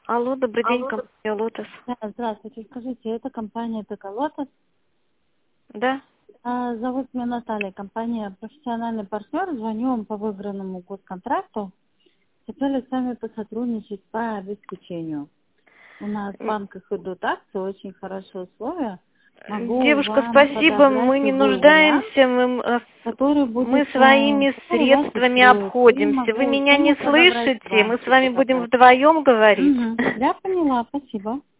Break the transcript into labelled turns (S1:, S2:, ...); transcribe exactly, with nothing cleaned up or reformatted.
S1: Алло, добрый день,
S2: Алло.
S1: компания Лотос.
S2: Да, здравствуйте. Скажите, это компания ТК Лотос.
S1: Да?
S2: А, Зовут меня Наталья. Компания профессиональный партнер. Звоню вам по выигранному госконтракту. Хотели с вами посотрудничать по обеспечению. У нас в
S1: М,
S2: банках идут акции, очень хорошие условия. Могу
S1: Девушка,
S2: вам
S1: спасибо,
S2: подобрать
S1: мы не
S2: любой вариант,
S1: нуждаемся, мы, м, э,
S2: который
S1: мы
S2: будет, э,
S1: своими
S2: который вас
S1: средствами
S2: устроит. И
S1: обходимся. Вы
S2: могу
S1: меня не
S2: сумму подобрать,
S1: слышите? Мы с
S2: банки
S1: вами будем
S2: подобрать.
S1: вдвоем говорить.
S2: Угу. Я поняла, спасибо.